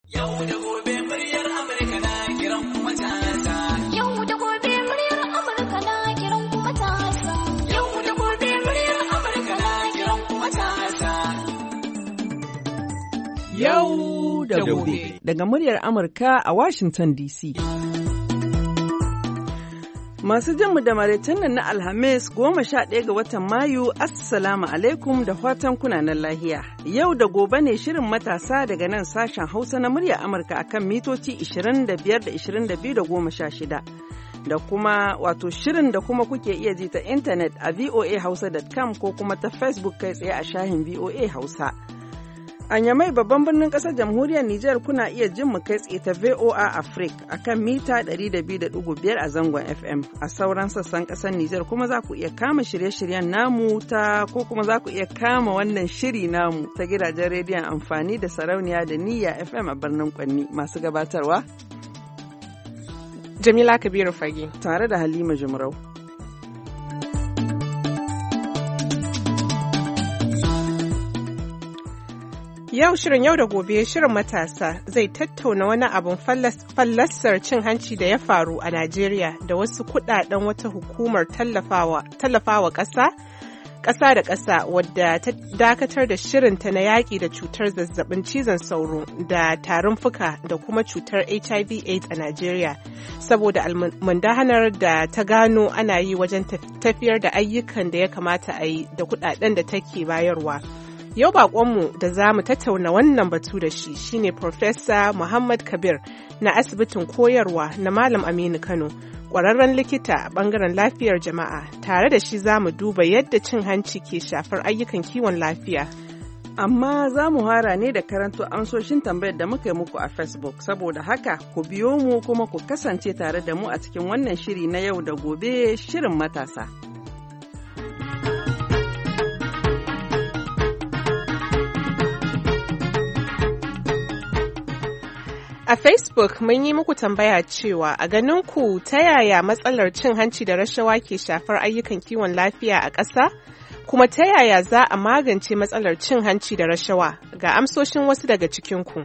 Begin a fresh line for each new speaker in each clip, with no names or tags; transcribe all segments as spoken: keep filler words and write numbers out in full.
Yau da gobe muryar Amurka na kiran kuma tasa. Yau da gobe muryar Amurka na kiran kuma tasa. Yau da gobe muryar Amurka na kiran kuma tasa.
Yau da gobe. Daga muryar Amurka a Washington D C. Masu jinmu da maraicen nan na Alhamis goma sha ɗaya ga watan Mayu, Assalamu alaikum da fatan kunanan lahiya. Yau da gobe ne shirin matasa daga nan sashen Hausa na murya Amurka akan mitoci ishirin da biyar da ishirin da biyu da goma sha shida. Da kuma wato shirin da kuma kuke iya ji ta intanet a voa hausa dot com ko kuma ta Facebook kai tsaye a shahin V O A Hausa. A Nyamai babban birnin ƙasar jamhuriyar Nijar kuna iya jin mu kai tsaye ta V O A Africa a kan mita ɗari da biyu da ɗigo biyar a zangon F M. A sauran sassan ƙasar Nijar kuma za ku iya kama shirye-shiryen namu ta ko kuma za ku iya kama wannan shiri namu ta gidajen rediyon amfani da sarauniya da niyya F M a birnin Kwanni masu gabatarwa.
Jamila Kabiru Fage.
Tare da Halima Jumrau.
Yau shirin yau da gobe shirin matasa zai tattauna wani abin fallasar cin hanci da ya faru a Najeriya da wasu kudaden wata hukumar tallafawa ƙasa ƙasa da ƙasa wadda ta dakatar da shirinta na yaƙi da cutar zazzabin cizon sauro da tarin fuka da kuma cutar H I V AIDS a Najeriya saboda almundahanar da ta gano ana yi wajen tafiyar da ayyukan da ya kamata a yi da kudaden da take bayarwa. Yau baƙonmu da za mu tattauna wannan batu da shi shine Profesa Muhammad Kabir na asibitin koyarwa na Malam Aminu Kano, ƙwararren likita a ɓangaren lafiyar jama'a. Tare da shi za mu duba yadda cin hanci ke shafar ayyukan kiwon lafiya.
Amma za mu hara ne da karanto amsoshin tambayar da muka yi muku a Facebook, saboda haka ku biyo mu kuma ku kasance tare da mu a cikin wannan shiri na yau da gobe shirin matasa.
A Facebook mun yi muku tambaya cewa a ganin ku ta yaya matsalar cin hanci da rashawa ke shafar ayyukan kiwon lafiya a ƙasa? Kuma ta yaya za a magance matsalar cin hanci da rashawa? Ga amsoshin wasu daga cikinku.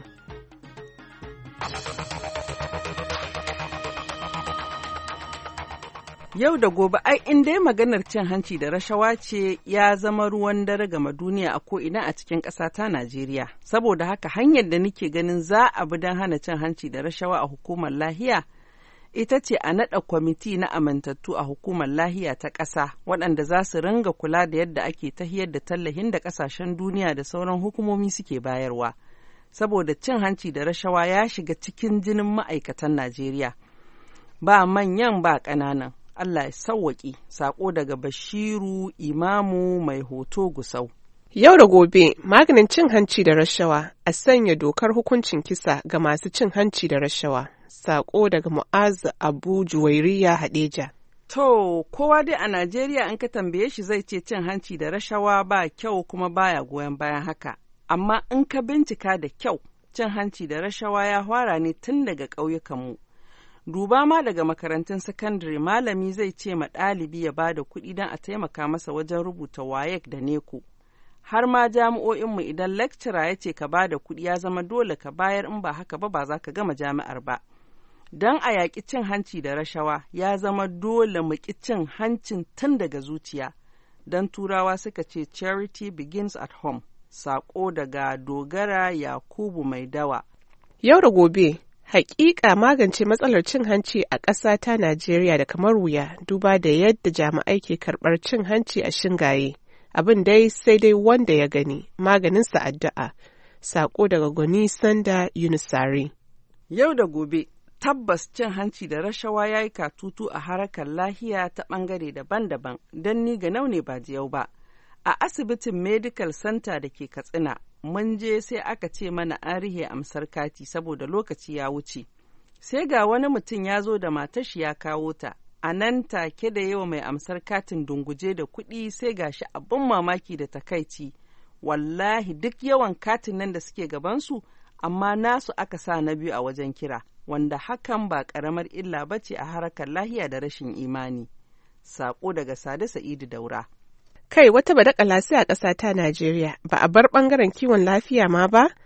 Yau da gobe ai in dai maganar cin hanci da rashawa ce ya zama ruwan dare gama duniya a ko'ina a cikin ƙasa ta Najeriya. Saboda haka hanyar da nake ganin za a bi don hana cin hanci da rashawa a hukumar lahiya ita ce a naɗa kwamiti na amintattu a hukumar lahiya ta ƙasa waɗanda za su ringa kula da yadda ake tahiyar da tallahin da ƙasashen duniya da sauran hukumomi suke bayarwa. Saboda cin hanci da rashawa ya shiga cikin jinin ma'aikatan Najeriya. Ba manyan ba ƙananan. Allah ya sauwaƙi, saƙo daga Bashiru Imamu mai hoto Gusau.
Yau da gobe, maganin cin hanci da rashawa, a sanya dokar hukuncin kisa ga masu cin hanci da rashawa. Saƙo daga Mu'azzu Abu Juwairiya Hadeja.
To, kowa dai a Najeriya in ka tambaye shi zai ce cin hanci da rashawa ba kyau kuma baya goyon bayan haka. Amma in ka bincika da kyau, cin hanci da rashawa ya fara ne tun daga ƙauyukanmu. Duba ma daga makarantun sakandare malami zai ce ma ɗalibi ya ba da kuɗi don a taimaka masa wajen rubuta wayek da neko. Har ma jami'o'inmu idan lecturer ya ce ka ba da kuɗi ya zama dole ka bayar in ba haka ba ba za ka gama jami'ar ba. Don a yaƙi cin hanci da rashawa ya zama dole mu ƙi cin hancin tun daga zuciya. Don turawa suka ce charity begins at home. Saƙo daga Dogara Yakubu Mai Dawa.
Yau da gobe. Hakika magance matsalar cin hanci a ƙasa ta Najeriya da kamar wuya duba da yadda jami'ai ke karɓar cin hanci a shingaye. Abin dai sai dai wanda ya gani, maganinsa addu'a. Saƙo daga Gwani Sanda Yunusari.
Yau da gobe, tabbas cin hanci da rashawa ya yi katutu a harakar lahiya ta ɓangare daban-daban, don ni ga naune ba jiyau ba. A asibitin Medical Center da ke Katsina, mun je sai aka ce mana an rihe amsar kati saboda lokaci ya wuce. Sai ga wani mutum ya zo da matashi ya kawo ta, a nan take da yawa mai amsar katin dunguje da kuɗi sai ga shi abin mamaki da takaici. Wallahi duk yawan katin nan da suke gabansu, amma nasu aka sa na biyu a wajen kira, wanda hakan ba ƙaramar illa ba ce a harkar lahiya da rashin imani. Saƙo daga Sade Sa'idu Daura.
Kai wata badakala sai a ƙasa ta Najeriya ba a bar ɓangaren kiwon lafiya ma ba?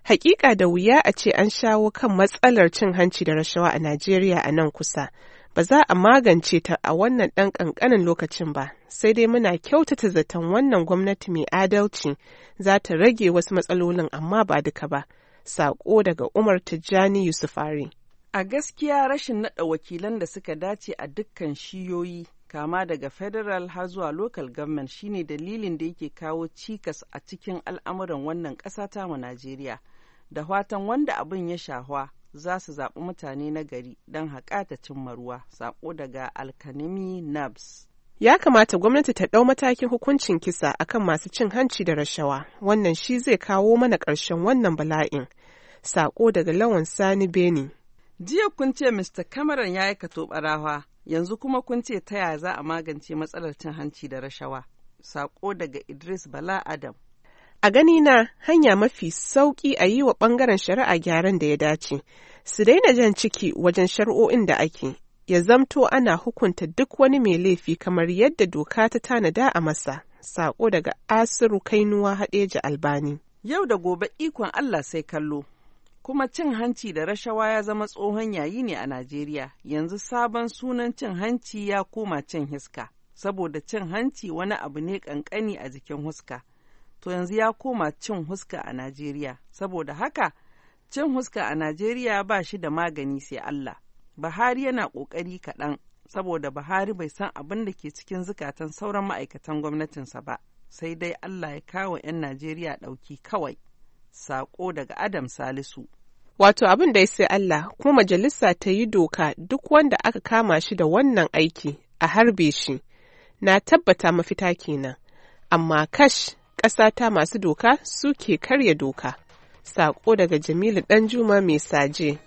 Hakika da wuya a ce an shawo kan matsalar cin hanci da rashawa a Najeriya a nan kusa. Ba za a magance ta a wannan ɗan ƙanƙanin lokacin ba, sai dai muna kyautata zaton wannan gwamnati mai adalci za ta rage wasu matsalolin amma ba duka ba. Saƙo daga Umar Tijjani Yusufari.
A gaskiya rashin naɗa wakilan da suka dace a dukkan shiyoyi kama daga federal har zuwa local government shine dalilin da yake kawo cikas a cikin al'amuran wannan ƙasa ta mu Najeriya. Da fatan wanda abin ya shahwa za su zaɓi mutane na gari don haƙa ta cimma ruwa. Saƙo daga Alkanimi Nabs.
Ya kamata gwamnati ta ɗau matakin hukuncin kisa akan masu cin hanci da rashawa. Wannan shi zai kawo mana ƙarshen wannan bala'in. Saƙo daga Lawan Sani Beni.
Jiya kun ce Mister Cameron ya yi katobarawa, yanzu kuma kun ce ta yaya za a magance matsalar cin hanci da rashawa. Saƙo daga Idris Bala Adam.
A gani na hanya mafi sauƙi a yi wa ɓangaren shari'a gyaran da ya dace, su daina jan ciki wajen shari'o'in da ake, ya zamto ana hukunta duk wani mai laifi kamar yadda doka ta tanada a masa. Saƙo daga Asiru Kainuwa Haɗeja Albani.
Yau da gobe ikon Allah sai kallo. Kuma cin hanci da rashawa ya zama tsohon yayi ne a Najeriya, yanzu sabon sunan cin hanci ya koma cin hiska, saboda cin hanci wani abu ne ƙanƙani a jikin huska. To yanzu ya koma cin huska a Najeriya, saboda haka cin huska a Najeriya ba shi da magani sai Allah. Buhari yana ƙoƙari kaɗan, saboda Buhari bai san abin da ke cikin zukatan sauran ma'aikatan gwamnatinsa ba, sai dai Allah ya kawo 'yan Najeriya ɗauki kawai. Saƙo daga Adam Salisu.
Wato abin da ya sai Allah, kuma majalisa ta yi doka duk wanda aka kama shi da wannan aiki a harbe shi. Na tabbata mafita kenan, amma kash ƙasa ta masu doka suke karya doka. Saƙo daga Jamilu Ɗanjuma mai saje.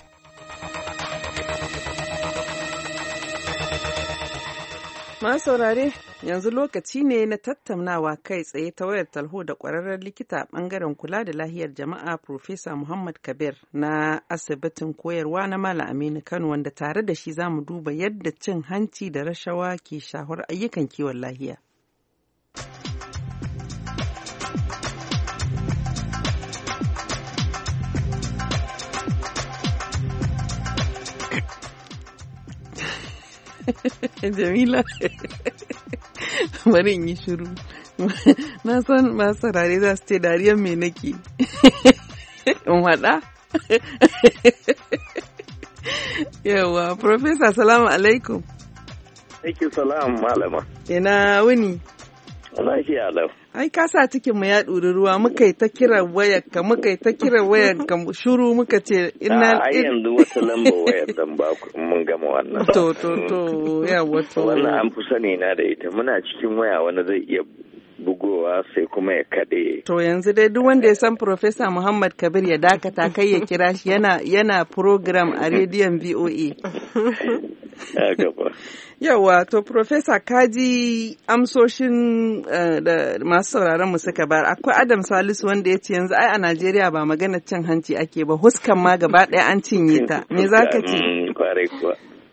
Ma saurare, yanzu lokaci ne na tattaunawa kai tsaye ta wayar talho da ƙwararren likita a ɓangaren kula da lahiyar jama'a Profesa Muhammad Kabir na asibitin koyarwa na Malam Aminu Kano, wanda tare da shi za mu duba yadda cin hanci da rashawa ke shafar ayyukan kiwon lahiya. Jamila, bari in yi shiru. Na san masu saurare za su ce dariyar me nake. In haɗa? Yawa, Profesa, salamu alaikum.
Aiki salam malama.
Ina wuni?
Lafiya lau.
Ai ka sa cikin mu ya ɗuri ruwa, muka yi ta kiran wayar ka, muka yi ta kiran wayar ka shuru muka ce ina
a yanzu wata lamba wayar dan ba mun gama wannan.
To to to ya wato.
Wannan an fi sani na da ita, muna cikin waya wani zai iya bugowa sai kuma ya kaɗe.
To yanzu dai duk wanda ya san Profesa Muhammad Kabir ya dakata kai ya kira shi yana yana program a rediyon V O A.
Ya gaba.
Yawa, to Profesa kaji amsoshin uh, da masu sauraron mu suka bar. Akwai Adam Salisu wanda ya ce yanzu ai a Najeriya ba maganar cin hanci ake ba, huskan ma gaba ɗaya an cinye ta. Me za ka ce?
Kwarai kuwa.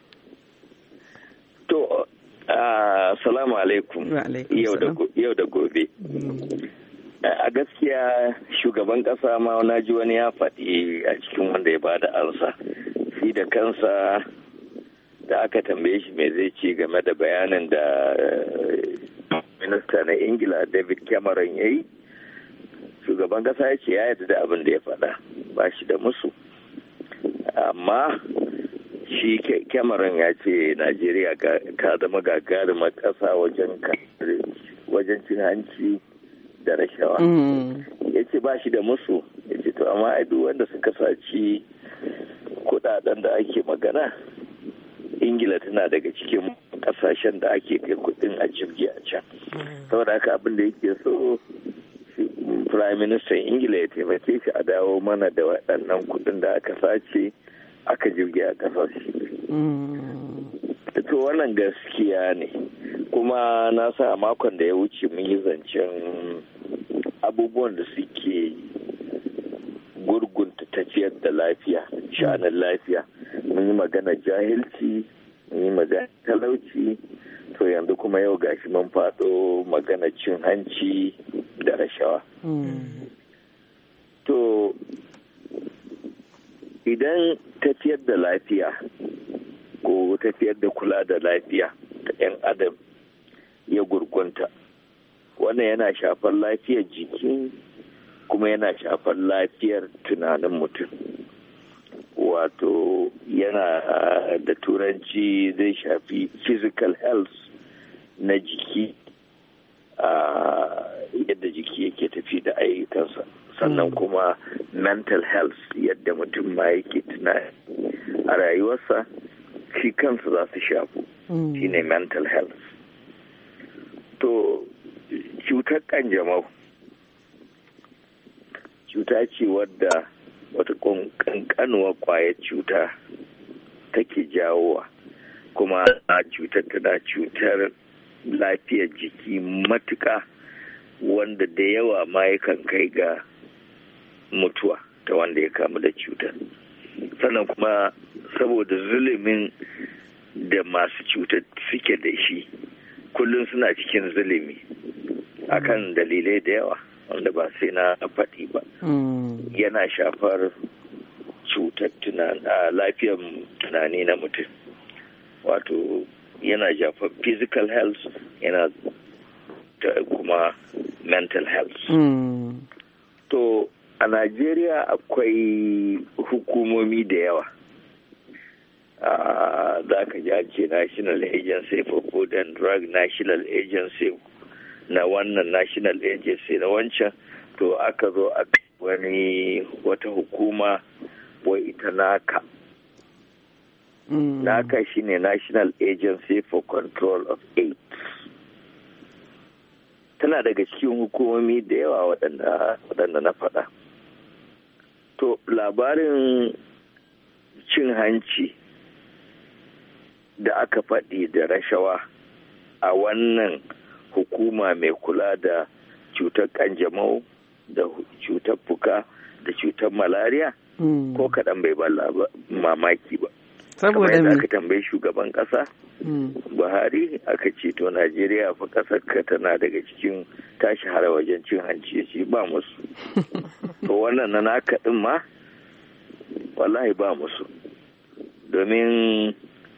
To, assalamu alaikum. Yau da gobe. A gaskiya shugaban ƙasa ma na ji wani ya faɗi a cikin wanda ya bada ansa. Shi da kansa da aka tambaye shi mai zai ci game da bayanin da minista na Ingila David Cameron ya yi, shugaban kasa ya ce ya yarda da abin da ya faɗa, ba shi da musu. Amma shi Cameron ya ce Najeriya ka zama gagarumar ƙasa wajen cin hanci da rashawa. Ya ce ba shi da musu, ya ce to amma duk wanda suka saci kudaden da ake magana, Ingila tana daga cikin kasashen da ake kai kudin a jirgi a can. Saboda haka abin da yake so Prime Minister Ingila ya taimake shi a dawo mana da waɗannan kudin da aka sace aka jirgi a kasashe. To wannan gaskiya ne. Kuma na sa a makon da ya wuce mun yi zancen abubuwan da suke gurgunta tafiyar da lafiya, sha'anin lafiya. Mun yi magana jahilci, mun yi magana talauci, to yanzu kuma yau gashi mun faɗo magana cin hanci da rashawa. To idan tafiyar da lafiya ko tafiyar da kula da lafiya ta 'yan adam ya gurgunta, wannan yana shafar lafiyar jiki kuma yana shafar lafiyar tunanin mutum. Wato yana da turanci zai shafi physical health na jiki, yadda jiki yake tafi da ayyukansa, sannan kuma mental health yadda mutum ma yake tunani a rayuwarsa shi kansa za su shafu, shine mental health. To cutar kanjamau cuta ce wadda wata kankanuwar kwayar cuta take jawowa, kuma a cutar tana cutar lafiyar jiki matuka, wanda da yawa ma yakan kai ga mutuwa ta wanda ya kamu da cutar. Sannan kuma saboda zulumin da masu cutar suke da shi, kullum suna cikin zulumi akan dalilai da yawa wanda ba sai na faɗi ba. Yana shafar cutar lafiyar tunani na mutum, wato yana shafar physical health, yana kuma mental health. To a Najeriya akwai hukumomi da yawa. Za ka ji ake National Agency for Food and Drug, National Agency na wannan, National Agency na wancan. To aka zo a wani wata hukuma wai ita naka. Naka shine National Agency for Control of AIDS. Tana daga cikin hukumomi da yawa waɗanda na faɗa. To labarin cin hanci da aka faɗi da rashawa a wannan hukuma mai kula da cutar kanjamau da cutar fuka da cutar malaria ko kaɗan bai ba mamaki ba. Saboda me? Aka tambayi shugaban ƙasa Buhari aka ce to Najeriya fa ƙasar ka tana daga cikin tashi har wajen cin hanci, ya ce ba musu. To wannan na naka ɗin ma wallahi ba musu, domin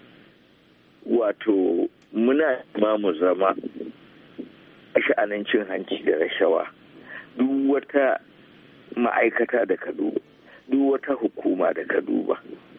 wato muna ma mu zama a sha'anin cin hanci da rashawa. Duk wata ma'aikata da ka duba, duk wata hukuma da ka duba,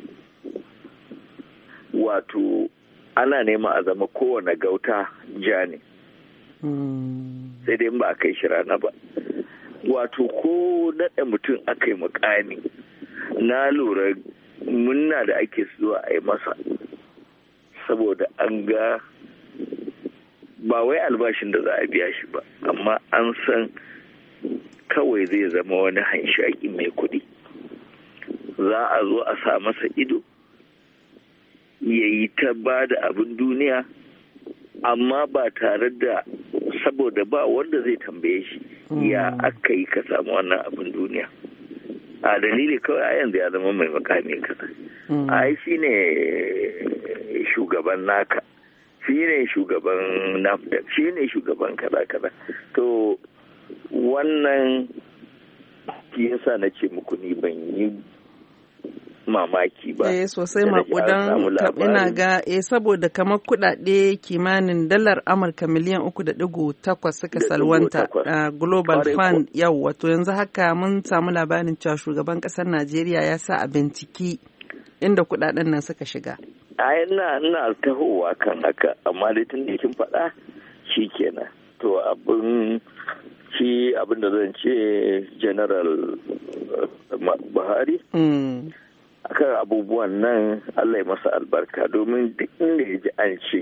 wato ana nema a zama kowane gauta ja ne, sai dai ba a kai shi rana ba. Wato ko naɗa mutum aka yi mukami, na lura munna da ake zuwa a yi masa, saboda an ga ba wai albashin da za a biya shi ba, amma an san kawai zai zama wani hanshaki mai kuɗi. Za a zo a sa masa ido ya yi ta ba da abin duniya, amma ba tare da, saboda ba wanda zai tambaye shi ya aka yi ka samu wannan abin duniya. A dalili kawai a yanzu ya zama mai makami kaza. Ai shi ne shugaban naka, shi ne shugaban nafda, shi ne shugaban kaza kaza. To wannan yasa na ce muku ni ban yi mamaki ba.
Eh sosai makudan ina ga eh saboda kamar kudade kimanin dalar Amurka miliyan uku da digo takwas suka salwanta a Global Fund yau, wato yanzu haka mun samu labarin cewa shugaban kasar Najeriya ya sa a binciki inda kudaden nan suka shiga.
Ai ina ina tahowa kan haka, amma dai tun da kin faɗa shikenan. To abin shi abin da zan ce General Buhari akan abubuwan nan Allah ya masa albarka, domin duk inda ya ji an ce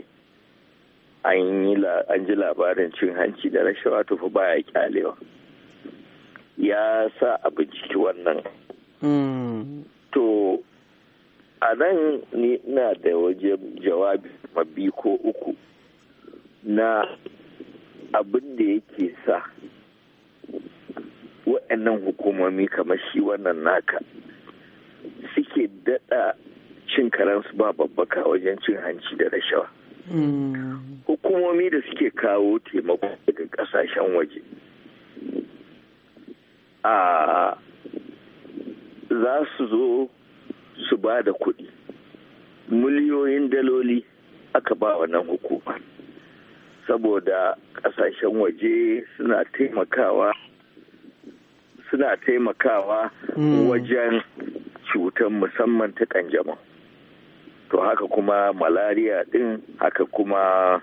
an ji labarin cin hanci da rashawa to fa baya kyalewa, ya sa a binciki wannan. To a nan ni ina da waje jawabi mabi ko uku na abin da yake sa waɗannan hukumomi kamar shi wannan naka suke daɗa cin karansu ba babbaka wajen cin hanci da rashawa. Hukumomi da suke kawo taimako daga ƙasashen waje a za su zo ba da kuɗi miliyoyin daloli aka ba wannan hukuma saboda ƙasashen waje suna taimakawa suna taimakawa mm. wajen cutar musamman ta kanjamau. To haka kuma malaria din, haka kuma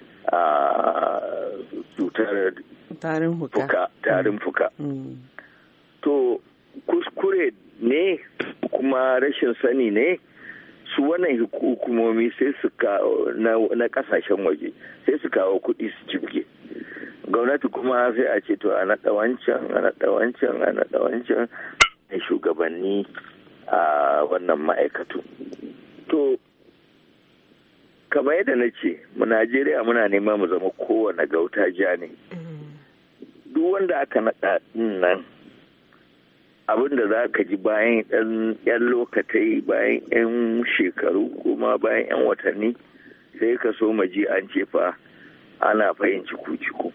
cutar
tarin fuka.
Tarin fuka.
Mm.
To kuskure ne kuma rashin sani ne su wannan hukumomi sai su kawo na kasashen waje sai su kawo kuɗi su jibge. Gwamnati kuma sai a ce to a naɗa wancan a naɗa wancan a naɗa wancan shugabanni a wannan ma'aikatu. To kamar yadda na ce mu Najeriya muna nema mu zama kowane gauta ja ne. Duk wanda aka naɗa nan abin da za ka ji bayan ɗan yan lokatai bayan yan shekaru kuma bayan yan watanni sai ka so maji an ce fa ana fahimci kuciku.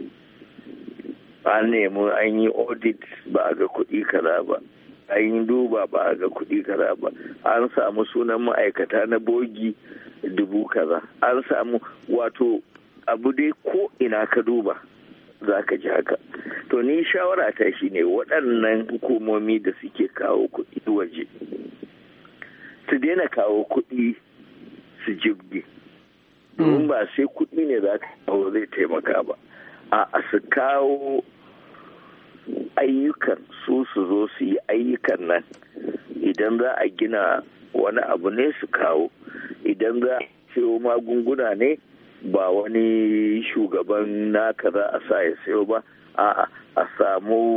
An nemi an yi audit ba a ga kuɗi kaza ba, an yi duba ba a ga kuɗi kaza ba, an samu sunan ma'aikata na bogi dubu kaza, an samu wato abu dai ko ina ka duba za ka ji haka. To ni shawara ta shi ne waɗannan hukumomi da suke kawo kuɗi waje su daina kawo kuɗi su jibge. Domin ba sai kuɗi ne za ka kawo zai taimaka ba. A su kawo ayyukan su su zo su yi ayyukan nan. Idan za a gina wani abu ne su kawo, idan za a sayo magunguna ne ba wani shugaban naka za a sa ya sayo ba, a'a a samu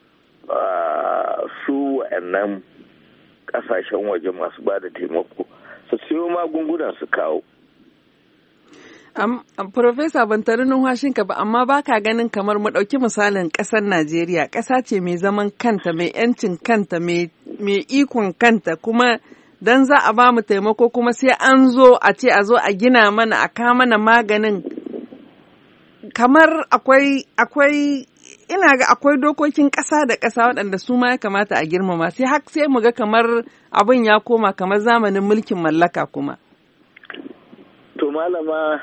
su wa'annan kasashen waje masu ba da taimako su sayo magunguna su kawo.
Um, Profesa ban tari numfashinka ba, amma ba ka ganin kamar mu ɗauki misalin ƙasar Najeriya, ƙasa ce mai zaman kanta, mai ‘yancin kanta, mai ikon kanta, kuma dan za a ba mu taimako kuma sai an zo a ce a zo a gina mana a kawo mana maganin. Kamar akwai akwai ina ga akwai dokokin ƙasa da ƙasa waɗanda su ma ya kamata a girmama, sai har sai mu ga kamar abin ya koma kamar zamanin mulkin mallaka kuma.
To malama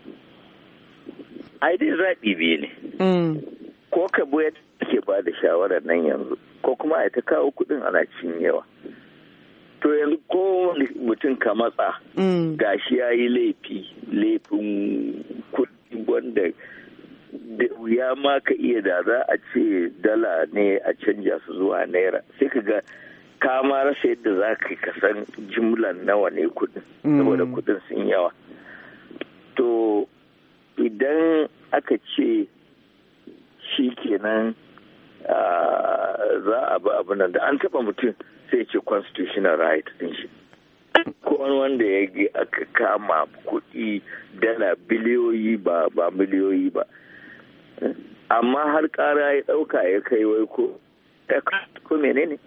ai dai zaɓi biyu ne. Ko ka bi yadda ke ba da shawarar nan yanzu, ko kuma a ta kawo kuɗin ana cin yawa. To yanzu ko mutum ka matsa, gashi ya yi laifi, laifin kuɗi wanda da wuya ma ka iya da za a ce dala ne a canja su zuwa naira. Sai ka ga ka ma rasa yadda za ka san jimlan nawa ne kuɗin, saboda kuɗin sun yawa. To idan aka ce shi kenan za a ba abin da an taɓa mutum sai ce constitutional right din shi. Ko wanda ya aka kama kuɗi dala biliyoyi ba ba miliyoyi ba. Amma har ƙara ya ɗauka ya kai wai ko ko menene?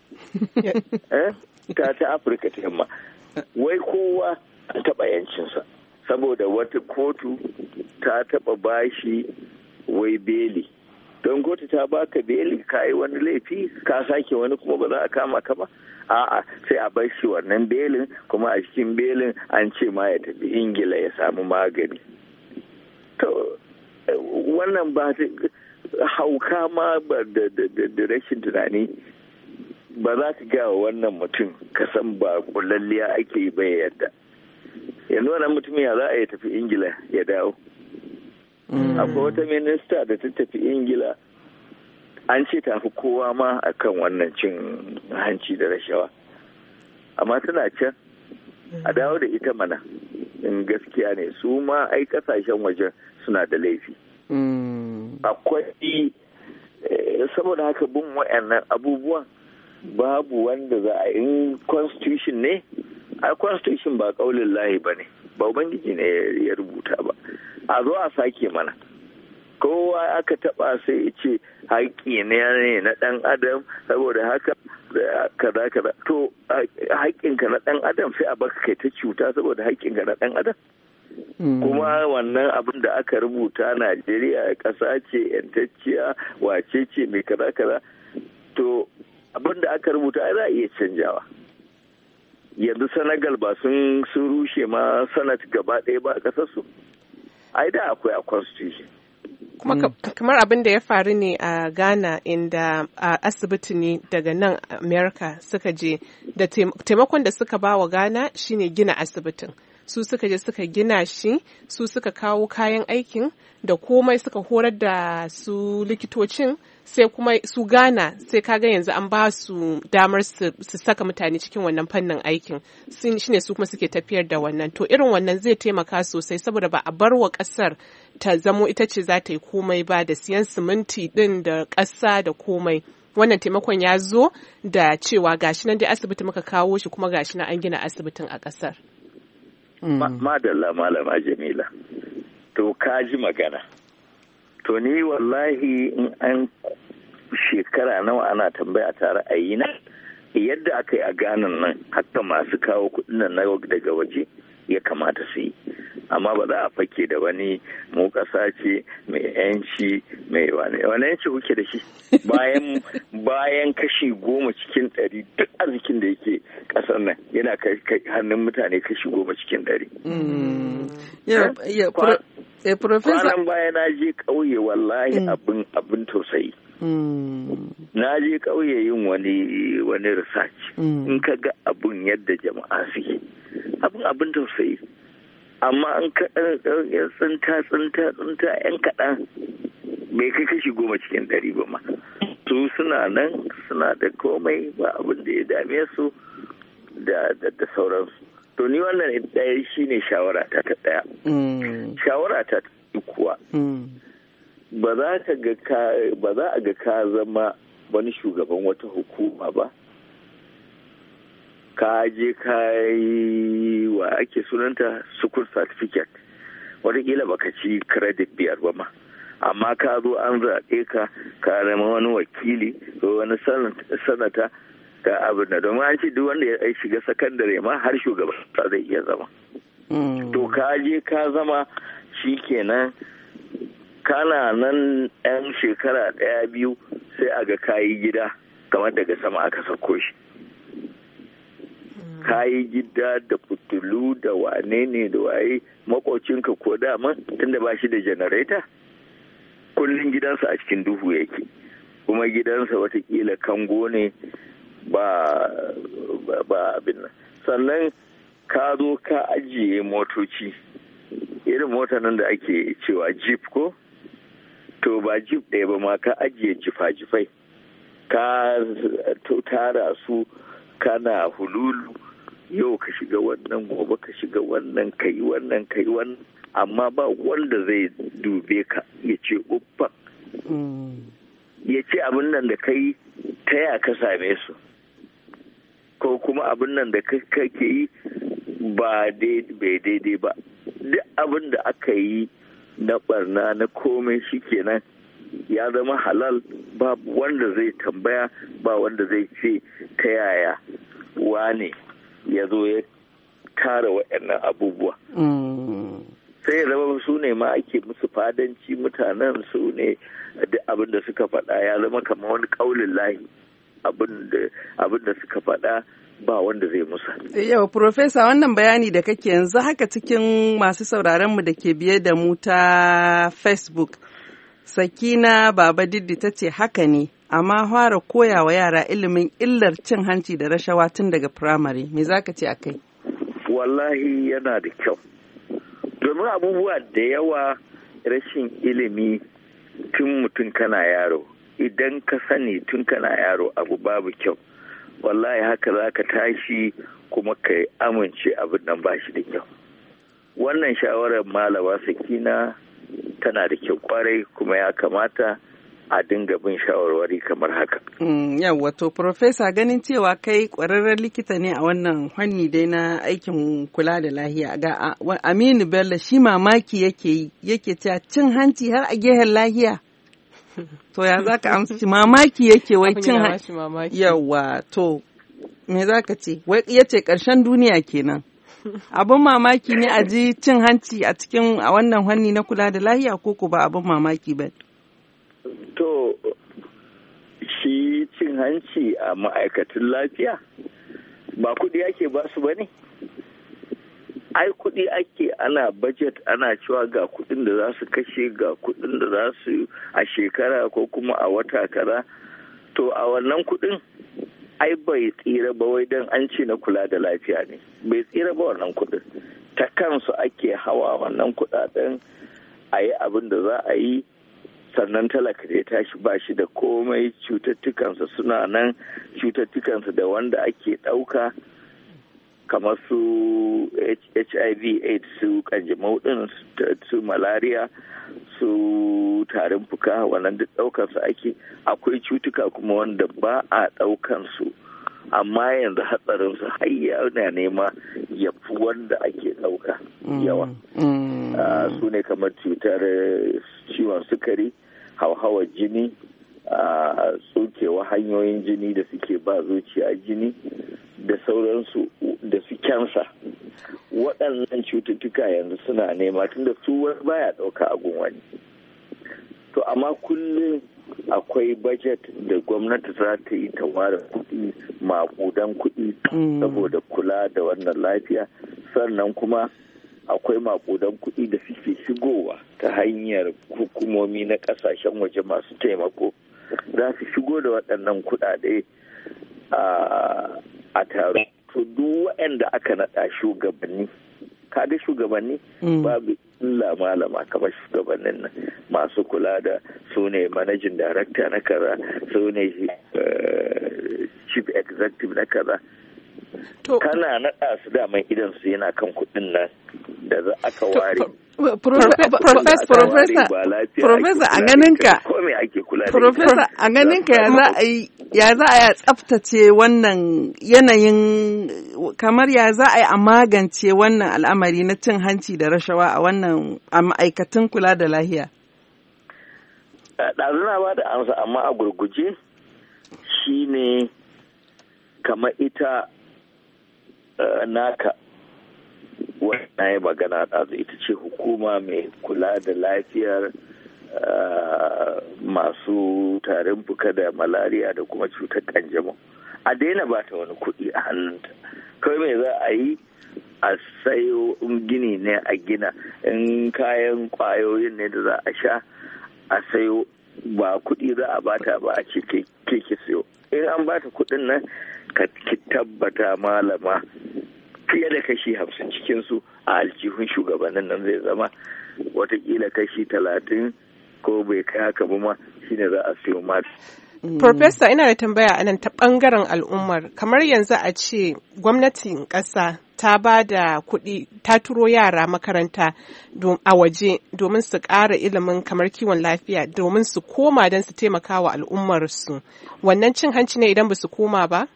Ta ta Afirka ta yamma. Wai kowa an taɓa yancinsa. Saboda wata kotu ta taɓa bashi wai beli. Don kotu ta baka beli ka yi wani laifi ka sake wani kuma ba za a kama ka ba. A'a sai a bar shi wannan belin, kuma a cikin belin an ce ma ya tafi Ingila ya samu magani. To wannan ba hauka ma da rashin tunani ba za ka gawa wannan mutum ka san ba kullalliya ake yi bai yadda. Yanzu wannan mutum ya za a yi tafi Ingila ya dawo. Akwai wata minista da ta tafi Ingila an ce tafi kowa ma akan wannan cin hanci da rashawa, amma tana can a dawo da ita mana. In gaskiya ne su ma ai kasashen wajen suna da laifi. Akwai saboda haka bin wa'annan abubuwan babu wanda za a in constitution ne, a constitution ba kaulin lahi ba ne, ba ubangiji ne ya rubuta ba. A zo a sake mana, kowa aka taba sai ya ce haƙƙi ne na ɗan adam, saboda haka kaza kaza. To haƙƙinka na ɗan adam sai a baka kai ta cuta saboda haƙƙinka na ɗan adam. Kuma wannan abin da aka rubuta Najeriya ƙasa ce yantacciya wace ce mai kaza kaza, to abin da aka rubuta za a iya canjawa. yanzu Senegal ba sun sun rushe ma Senate gaba ɗaya ba a ƙasarsu? Ai da akwai a constitution.
Kuma mm. kamar abin da ya faru ne a Ghana inda a asibiti ne daga nan America suka je da taimakon da suka ba wa Ghana shine gina asibitin. Su suka je suka gina shi, su suka kawo kayan aikin da komai suka horar da su likitocin, sai kuma su Ghana sai kaga yanzu an ba su damar su saka mutane cikin wannan fannin aikin, shine su kuma suke tafiyar da wannan. To irin wannan zai taimaka sosai saboda ba a bar wa kasar ta zamo ita ce za ta yi komai ba da siyan siminti din da ƙasa da komai. Wannan taimakon ya zo da cewa gashi nan dai asibiti muka kawo shi kuma gashi nan an gina asibitin a ƙasar.
Madalla Malama Jamila, to ka ji magana. To ni wallahi in an shekara nawa ana tambaya ta ra'ayina yadda aka yi a ganin nan hatta masu kawo kuɗin nan daga waje ya kamata su yi. Amma ba za a fake da wani mu ƙasa ce mai yanci mai wani wani yanci kuke da shi bayan bayan kashi goma cikin ɗari duk arzikin da yake ƙasar nan yana hannun mutane kashi goma cikin ɗari. Kwanan baya na je ƙauye wallahi abin abin tausayi. Na je ƙauye yin wani wani research. In ka ga abin yadda jama'a suke abin abin tausayi. Amma an kaɗan tsinta tsinta tsinta ‘yan kaɗan bai kai kashi goma cikin ɗari ba ma. Su suna nan suna da komai ba abin da ya dame su da sauransu. To ni wannan ɗaya shi ne shawara ta ta ɗaya. Shawara ta ta kuwa. Ba za ka ga ka ba za a ga ka zama wani shugaban wata hukuma ba. Ka je ka yi wa ake sunanta sukul certificate wataƙila baka ci credit biyar ba ma amma ka zo an zaɓe ka ka zama wani wakili ko wani sanata ka abin da domin an ce duk wanda ya shiga sakandare ma har shugaban ta zai iya zama to ka je ka zama shi kenan kana nan yan shekara ɗaya biyu sai a ga kayi gida kamar daga sama aka sauko shi kayi gida da fitulu da wane ne da waye makocinka ko dama tunda ba shi da janareta kullum gidansa a cikin duhu yake kuma gidansa watakila kango ne ba ba abin nan sannan ka zo ka ajiye motoci irin mota nan da ake cewa jeep ko to ba jeep ɗaya ba ma ka ajiye jifa-jifai ka tara su kana hululu yau ka shiga wannan gobe ka shiga wannan ka yi wannan ka yi wannan amma ba wanda zai dube ka ya ce uffa ya ce abin nan da kai ta ya ka same su ko kuma abin nan da kake yi ba daidai ba duk abin da aka yi na barna na komai shikenan ya zama halal babu wanda zai tambaya ba wanda zai ce ta yaya wane ya zo ya kare waɗannan abubuwa. Sai ya zama su ne ma ake musu fadanci mutanen su ne duk abin da suka faɗa ya zama kamar wani ƙaulin lahi abin da suka faɗa ba wanda zai musa.
Yau, Profesa, wannan bayani da kake yanzu haka cikin masu sauraronmu da ke biye da mu ta Facebook. Sakina Baba Diddi ta ce haka ne, amma fara koya wa yara ilimin illar cin hanci da rashawa tun daga firamare. Me za ka ce a kai?
Wallahi yana da kyau. Domin abubuwa da yawa rashin ilimi tun mutum kana yaro. Idan ka sani tun kana yaro abu babu kyau. Wallahi haka za ka tashi kuma ka amince abin nan ba shi da kyau. Wannan shawarar malama Sakina tana da kyau kwarai kuma ya kamata a dinga bin shawarwari kamar haka.
Mm, yawwa to Profesa ganin cewa kai kwararren likita ne a wannan hanni dai na aikin kula da lahiya ga Aminu Bello shi mamaki yake yi yake cewa cin hanci har a gehen lahiya. To ya za ka amsa mamaki yake wai cin hanci yawwa to me za ka ce wai yace ƙarshen duniya kenan. Abin mamaki ne a ji cin hanci a cikin a wannan hanni na kula da lahiya ko ku ba abin mamaki ba?
To, shi cin hanci a ma'aikatan lafiya ba kuɗi ake ba su ba ne? Ai kuɗi ake ana budget ana cewa ga kuɗin da za su kashe ga kuɗin da za su a shekara ko kuma a wata kaza. To a wannan kuɗin ai bai tsira ba wai don an ce na kula da lafiya ne. Bai tsira ba wannan kuɗin. Ta kansu ake hawa wannan kuɗaɗen a yi abin da za a yi sannan talaka da ya tashi ba shi da komai cututtukansa suna nan cututtukansa da wanda ake ɗauka kamar su H I V AIDS su kanjamau ɗin su malaria su tarin fuka wannan duk ɗaukansu ake akwai cutuka kuma wanda ba a ɗaukansu amma yanzu hatsarinsu har yana nema ya fi wanda ake ɗauka yawa su ne kamar cutar ciwon sukari hauhawar jini a tsokewa hanyoyin jini da suke ba zuciya jini da sauransu da su kyansa waɗannan cututtuka yanzu suna nema tunda su wani baya ɗauka a wani to amma kullum akwai budget da gwamnati za ta yi ta ware kuɗi maƙudan kuɗi saboda kula da wannan lafiya sannan kuma akwai maƙudan kuɗi da suke shigowa ta hanyar hukumomi na ƙasashen waje masu taimako za su shigo da waɗannan kuɗaɗe a taro to duk waɗanda aka naɗa shugabanni kaga shugabanni babu illa malama kamar shugabannin nan masu kula da su ne managing director na kaza su ne chief executive na kaza kana naɗa su daman idan su yana kan kuɗin nan da za aka ware
Profesa a ganinka Profesa a ganinka ya za a yi ya za a tsaftace wannan yanayin kamar ya za a yi a magance wannan al'amari na cin hanci da rashawa a wannan a ma'aikatan kula da lahiya?
Ɗazuna ba da amsa amma a gurguje shi ne kamar ita naka wannan ya magana ɗazu ita ce hukuma mai kula da lafiyar masu tarin fuka da malaria da kuma cutar kanjamau a daina ba ta wani kuɗi a hannunta kawai mai za a yi a sayo in gini ne a gina in kayan kwayoyin ne da za a sha a sayo ba kuɗi za a bata ba a ce ke ki sayo in an bata kuɗin nan ka ki tabbata malama fiye da kashi hamsin cikinsu a aljihun shugabannin nan zai zama watakila kashi talatin ko bai kai haka ba ma shine za a siyo mata.
Profesa ina da tambaya a nan ta ɓangaren al'ummar kamar yanzu a ce gwamnatin ƙasa ta ba da kuɗi ta turo yara makaranta a waje domin su ƙara ilimin kamar kiwon lafiya domin su koma don su taimaka wa al'ummarsu wannan cin hanci ne idan ba su koma ba?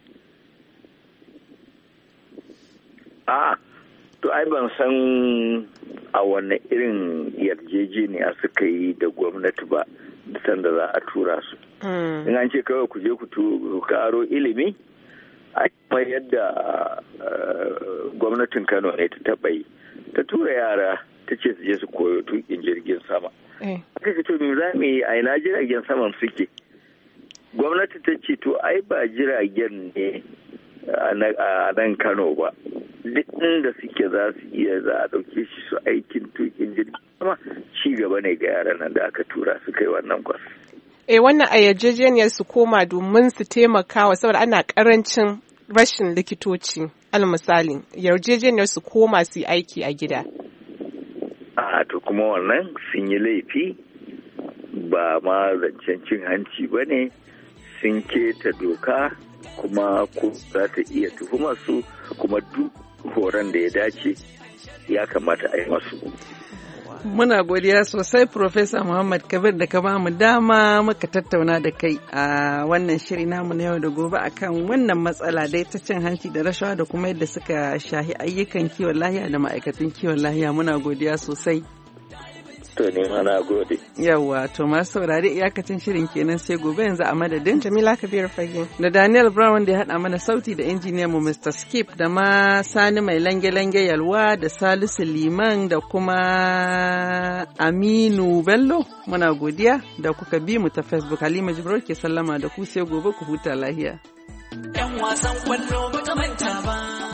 A to ai ban san a wanne irin yarjejeniya suka yi da gwamnati ba sanda za a tura su. In an ce kawai ku je ku karo ilimi a kuma yadda gwamnatin Kano ne ta taɓa yi ta tura yara ta ce su je su koyo tukin jirgin sama. Aka ce to me za mu yi a ina jiragen saman suke? Gwamnati ta ce to ai ba jiragen ne a nan Kano ba. Duk inda suke za su iya za a ɗauke shi su aikin tukin jirgin sama ci gaba ne ga yaran nan da aka tura su kai wannan kwas.
Eh wannan a yarjejeniyar su koma domin su taimakawa saboda ana karancin rashin likitoci al misali yarjejeniyar su koma su yi aiki a gida.
A to kuma wannan sun yi laifi ba ma zancen cin hanci ba ne sun keta doka kuma ko za ta iya tuhumar su kuma duk horon da ya dace ya kamata a yi masu.
Muna godiya sosai Profesa Muhammad Kabir da ka ba mu dama muka tattauna da kai a wannan shiri namu na yau da gobe akan wannan matsala dai ta cin hanci da rashawa da kuma yadda suka shahi ayyukan kiwon lahiya da ma'aikatan kiwon lahiya muna godiya sosai.
To ne mana gode.
Yawwa to masu saurari iyakacin shirin kenan sai gobe yanzu a madadin
Jamila Kabir Fage
da Daniel Brown wanda ya haɗa mana sauti da injiniyan mu Mister Skip da ma Sani mai lange-lange yalwa da Salisu Liman da kuma Aminu Bello muna godiya da kuka bi mu ta Facebook Halima Jibril ke sallama da ku sai gobe ku huta lahiya.
wasan kwallo bata manta ba.